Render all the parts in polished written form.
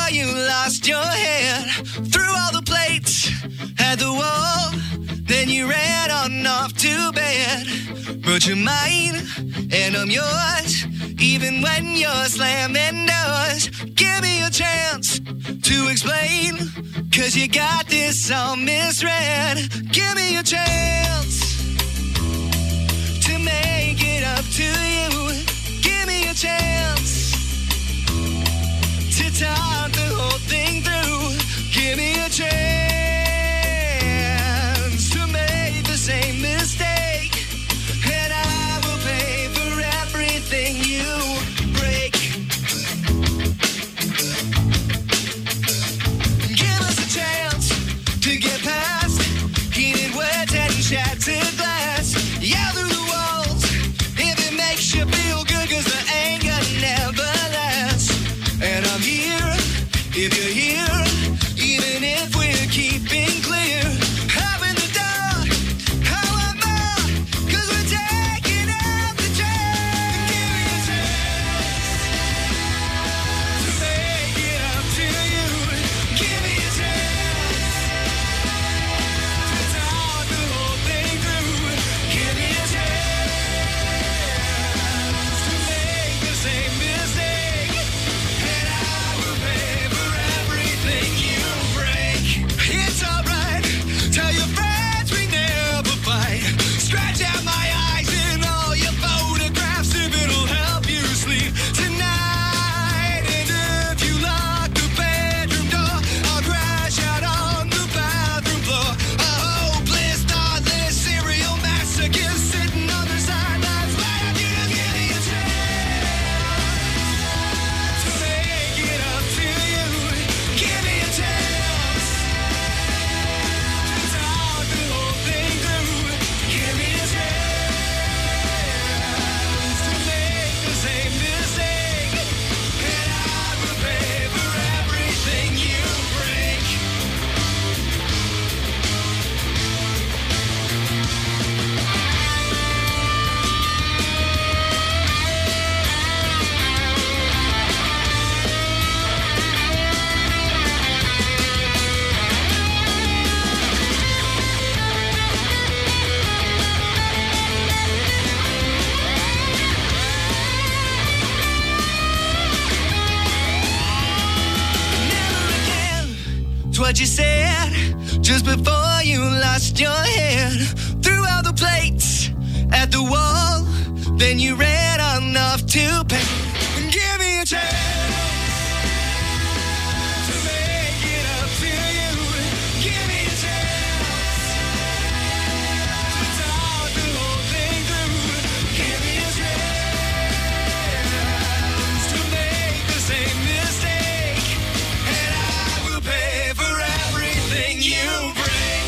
before you lost your head, threw all the plates at the wall, then you ran on off to bed. But you're mine, and I'm yours, even when you're slamming doors. Give me a chance to explain, 'cause you got this all misread. Give me a chance to make it up to you. Give me a chance to talk the whole thing through. Give me a chance to make the same mistake, and I will pay for everything you break. Give us a chance to get past heated words and shattered glass. Yeah, through the walls, if it makes you feel good, 'cause the anger never lasts. And I'm here, if you're here, even if we're keeping clear. Open the door, I want more, 'cause we're taking up the chance. Give me a chance to make it up to you. Give me a chance to talk the whole thing through. Give me a chance to make the same mistake, and I will pay for everything you break. It's alright, tell your friends we never fight. Scratch out my eyes in all your photographs if it'll help you sleep tonight. And if you lock the bedroom door, I'll crash out on the bathroom floor. A hopeless, thoughtless serial massacre sitting on the sidelines. Why don't you just give me a chance to make it up to you? Give me a chance to talk the whole thing through. Give me a chance to make the same mistake, and I will pay for everything you break. Never again, 's what you said just before you lost your head. Threw all the plates at the wall, then you ran on off to bed. Give me a chance to make it up to you. Give me a chance to talk the whole thing through. Give me a chance to make the same mistake, and I will pay for everything you break.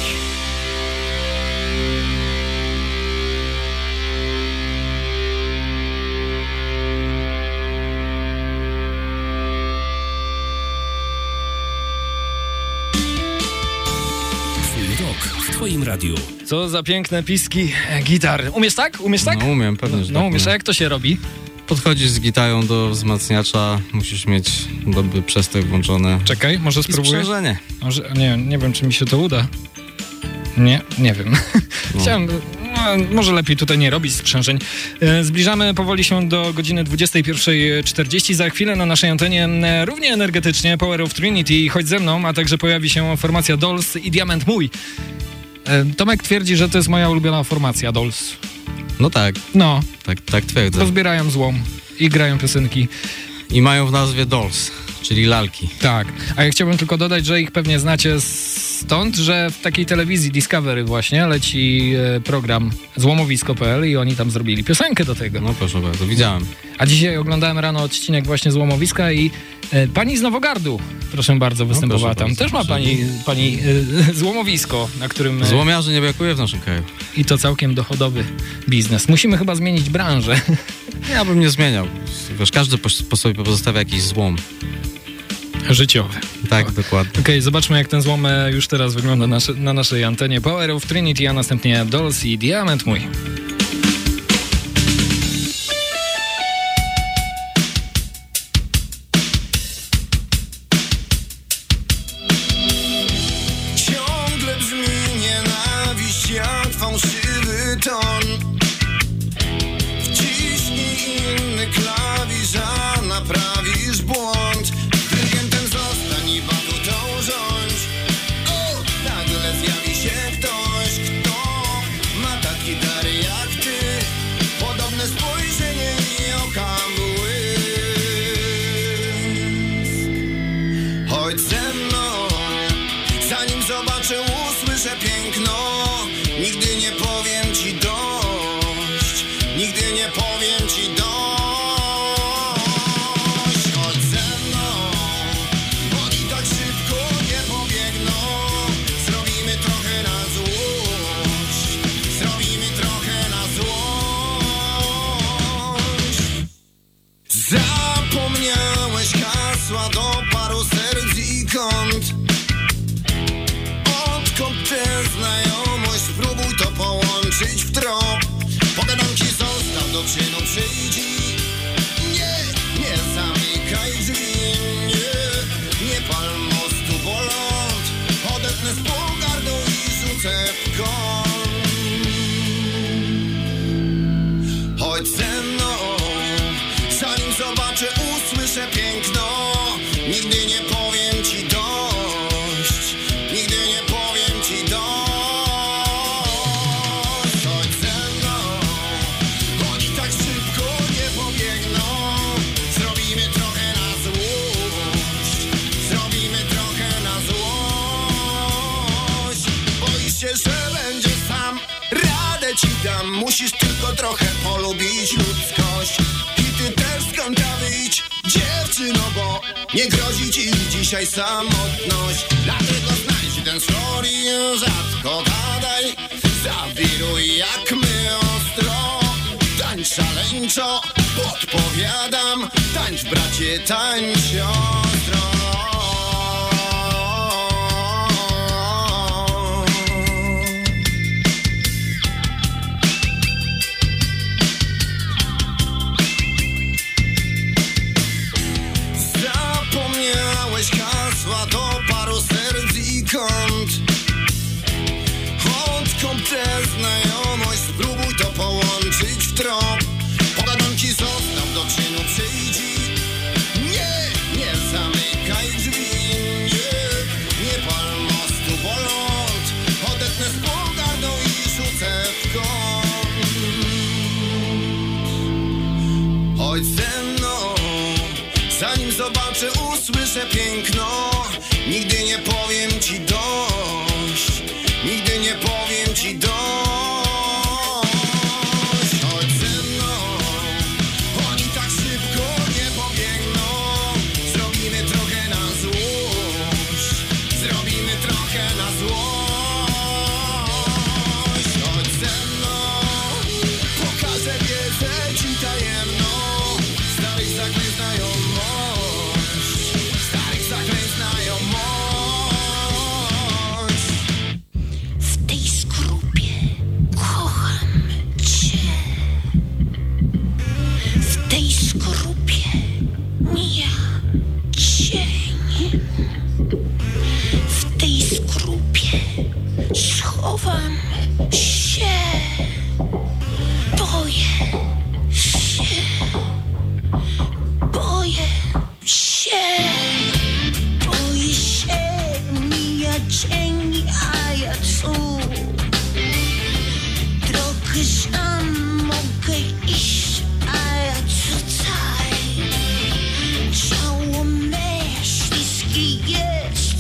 Twój rok w twoim radiu. Co za piękne piski gitar. Umiesz tak? Umiesz tak? No umiem, pewnie, że No tak umiesz, a umiem. jak to się robi? Podchodzisz z gitarą do wzmacniacza, musisz mieć dobry przestok włączony Czekaj, może i spróbuję. sprzężenie. Może, nie wiem, czy mi się to uda. Nie wiem. Chciałem, może lepiej tutaj nie robić sprzężeń. Zbliżamy powoli się do godziny 21:40. Za chwilę na naszej antenie równie energetycznie Power of Trinity, Chodź ze mną, a także pojawi się formacja Dolls i Diament mój. Tomek twierdzi, że to jest moja ulubiona formacja Dolls. No tak, No, tak twierdzę. rozbierają złom i grają piosenki. I mają w nazwie Dolls, czyli lalki. Tak, a ja chciałbym tylko dodać, że ich pewnie znacie stąd, że w takiej telewizji Discovery właśnie leci program Złomowisko.pl i oni tam zrobili piosenkę do tego. No proszę bardzo, widziałem. A dzisiaj oglądałem rano odcinek właśnie Złomowiska i pani z Nowogardu, proszę bardzo, występowała tam. bardzo, Też ma proszę. pani złomowisko, na którym... Złomiarzy nie brakuje w naszym kraju. I to całkiem dochodowy biznes. Musimy chyba zmienić branżę. Ja bym nie zmieniał. Wiesz, każdy po sobie pozostawia jakiś złom. Życiowy. Tak, dokładnie. Okej, zobaczmy jak ten złom już teraz wygląda na naszej antenie. Power of Trinity, a następnie Dolls i Diament mój. Chodź ze mną, zanim zobaczę, usłyszę piękno. Nigdy nie powiem ci dość, nigdy nie powiem ci dość. Chodź ze mną, oni tak szybko nie pobiegną. Zrobimy trochę na złość, zrobimy trochę na złość. Zapomniałeś hasła do paru serc i kąt. Odkąd tę znajomość, spróbuj to połączyć w trop. Pogadam ci, zostaw, do czynu przyjdź. Nie, nie zamykaj drzwi. Nie pal mostu, bo ląd odetnę z pogardą i rzucę w kąt. Chodź ze mną, zanim zobaczę, usłyszę piękno. Nigdy nie powiem ci dość, nigdy nie powiem ci dość. Chodź ze mną, oni tak szybko nie pobiegną. Zrobimy trochę na złość, zrobimy trochę na złość. Boisz się, że będziesz sam, radę ci dam. Musisz tylko trochę polubić ludzkość. I ty też z kąta wyjdź, dziewczyno, bo nie grozi ci dzisiaj samotność. Dlatego znajdź ten floor i rzadko gadaj. Zawiruj jak my ostro, tańcz szaleńczo, podpowiadam. Tańcz bracie, tańcz siostro. Zapomniałeś hasła do paru serc i kąt. Odkąd tę znajomość, spróbuj to połączyć w trop. Pogadam ci, zostaw, do czynu przyjdź. Nie, nie zamykaj drzwi. Nie pal mostu, bo ląd odetnę z pogardą i rzucę w kąt. Chodź ze mną, zanim zobaczę, usłyszę piękno. Nigdy nie powiem ci dość, nigdy nie powiem ci dość. Chodź ze mną, oni tak szybko nie pobiegną. Zrobimy trochę na złość, zrobimy trochę na złość. Chodź ze mną, pokażę wiedzę ci tajemną. Starych zaklęć znajomość, starych zaklęć znajomość. W tej skorupie kocham cię. W tej skorupie mija cień. W tej skorupie schowam się. Boję się. Boję się. Boję się, mija cień, a ja cóż. Drogę znam, mogę iść, a ja tutaj. Ciało me śliskie jest,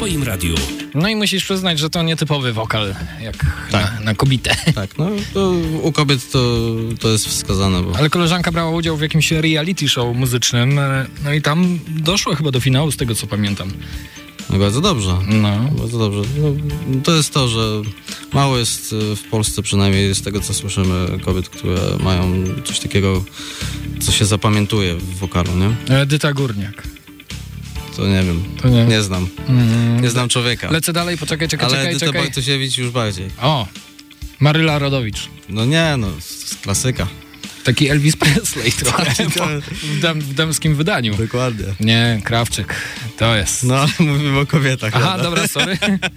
Twoim radiu. No i musisz przyznać, że to nietypowy wokal, jak Tak. na kobietę. Tak, no to u kobiet to jest wskazane, bo... Ale koleżanka brała udział w jakimś reality show muzycznym, no i tam doszła chyba do finału, z tego co pamiętam. No bardzo dobrze. No. Bardzo dobrze. No, to jest to, że mało jest w Polsce, przynajmniej z tego co słyszymy, kobiet, które mają coś takiego, co się zapamiętuje w wokalu, nie? Edyta Górniak. To nie wiem. To nie. Nie znam. Nie znam człowieka. Lecę dalej, poczekaj, Ale Edyta czekaj. Bartosiewicz już bardziej. O, Maryla Rodowicz. No nie, no, z klasyka. Taki Elvis Presley trochę Tak, w damskim wydaniu. Dokładnie. Nie, Krawczyk, to jest... No, mówimy o kobietach. Aha, prawda? dobra, sorry.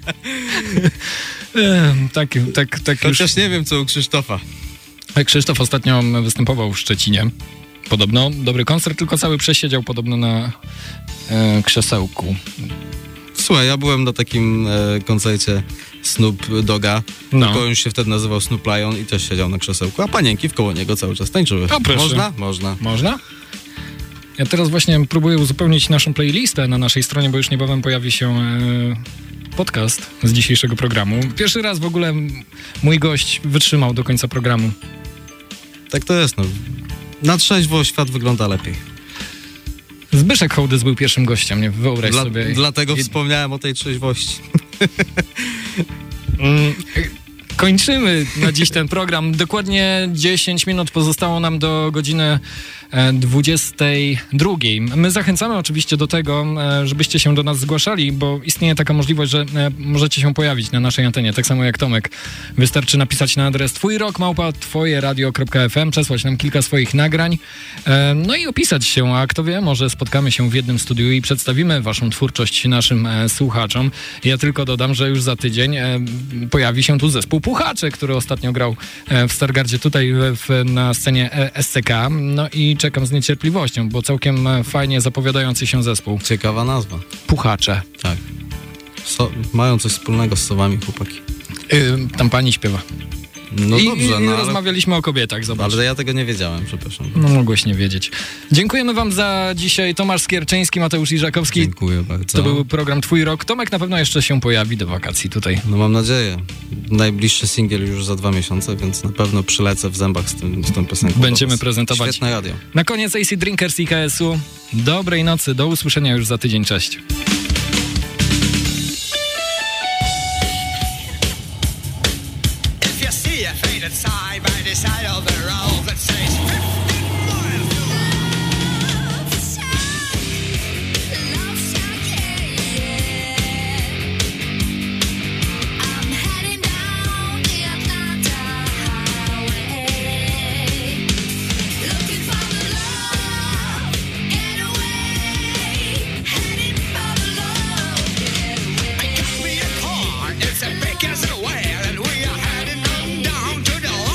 tak już... Chociaż nie wiem, co u Krzysztofa. Krzysztof ostatnio występował w Szczecinie. Podobno dobry koncert, tylko cały przesiedział podobno na krzesełku. Słuchaj, ja byłem na takim koncercie Snoop Dogga, No. tylko on się wtedy nazywał Snoop Lion i też siedział na krzesełku, a panienki wkoło niego cały czas tańczyły. O, proszę. Można? Można. Można? Ja teraz właśnie próbuję uzupełnić naszą playlistę na naszej stronie, bo już niebawem pojawi się podcast z dzisiejszego programu. Pierwszy raz w ogóle mój gość wytrzymał do końca programu. Tak to jest, no. Na trzeźwo świat wygląda lepiej. Zbyszek Hołdys był pierwszym gościem, nie? Wyobraź sobie. Dlatego wspomniałem o tej trzeźwości. Kończymy na dziś ten program. Dokładnie 10 minut pozostało nam do godziny 22. My zachęcamy oczywiście do tego, żebyście się do nas zgłaszali, bo istnieje taka możliwość, że możecie się pojawić na naszej antenie, tak samo jak Tomek. Wystarczy napisać na adres twojrok@twojeradio.fm, przesłać nam kilka swoich nagrań, no i opisać się, a kto wie, może spotkamy się w jednym studiu i przedstawimy waszą twórczość naszym słuchaczom. Ja tylko dodam, że już za tydzień pojawi się tu zespół Puchacze, który ostatnio grał w Stargardzie tutaj na scenie SCK, no i czekam z niecierpliwością, bo całkiem fajnie zapowiadający się zespół. Ciekawa nazwa. Puchacze. Tak. Mają coś wspólnego z sowami, chłopaki. Tam pani śpiewa. No I dobrze, no ale... rozmawialiśmy o kobietach, zobacz. Ale ja tego nie wiedziałem, przepraszam. No mogłeś nie wiedzieć. Dziękujemy wam za dzisiaj. Tomasz Skierczyński, Mateusz Iżakowski. Dziękuję bardzo. To był program Twój Rok. Tomek na pewno jeszcze się pojawi do wakacji tutaj. No mam nadzieję. Najbliższy singiel już za 2 miesiące, więc na pewno przylecę w zębach z tą piosenką. Będziemy prezentować. Świetne radio. Na koniec AC Drinkers i KS-u. Dobrej nocy, do usłyszenia już za tydzień. Cześć. If you see a faded sign by the side of the road that says 50 miles. I'm heading down the Atlanta highway, looking for the love, get away, heading for the love, get away. I got me a car, it's a big as a whale, and we are heading on down to the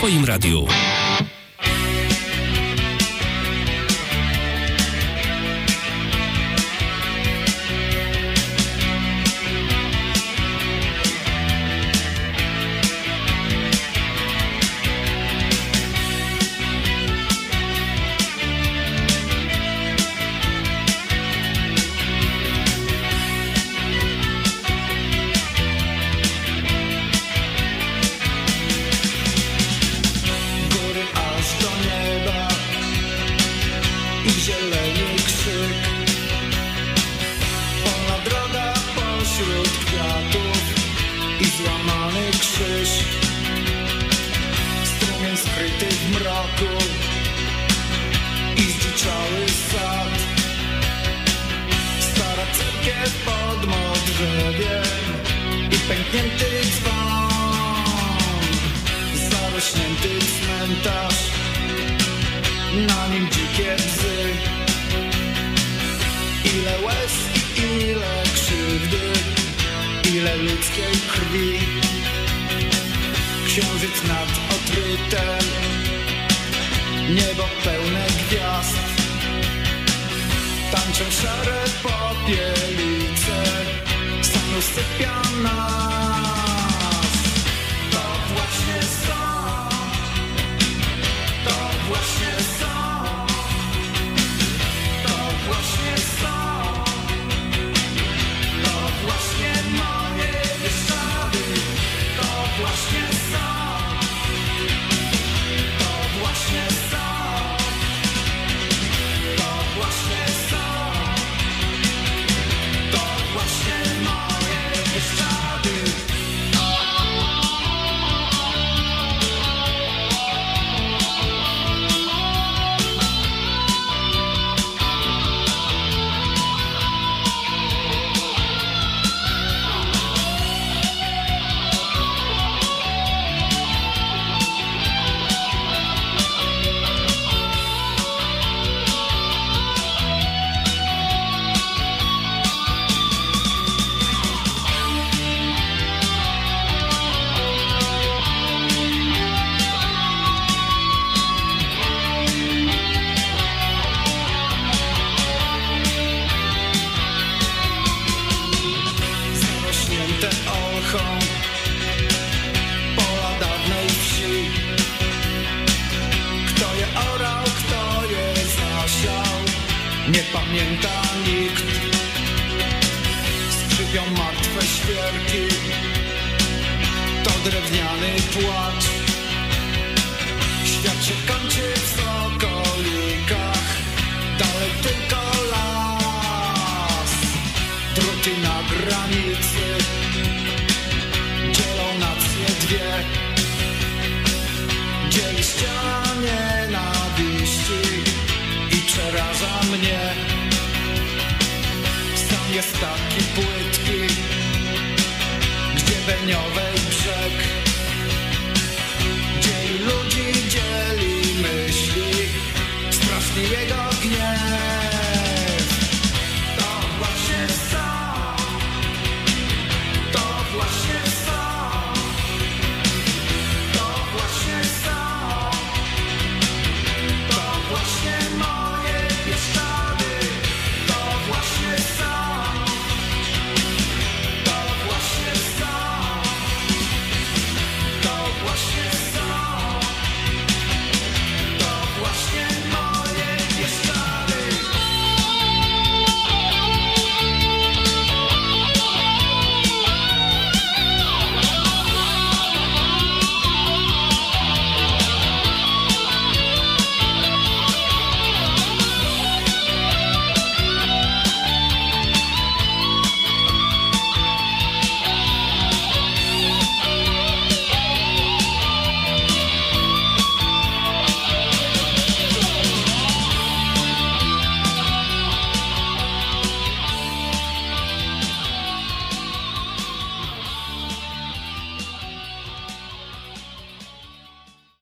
Twoim radiu. Jest taki płytki, gdzie beniowej brzeg dzieli ludzi, dzieli myśli, straszny jego gniew.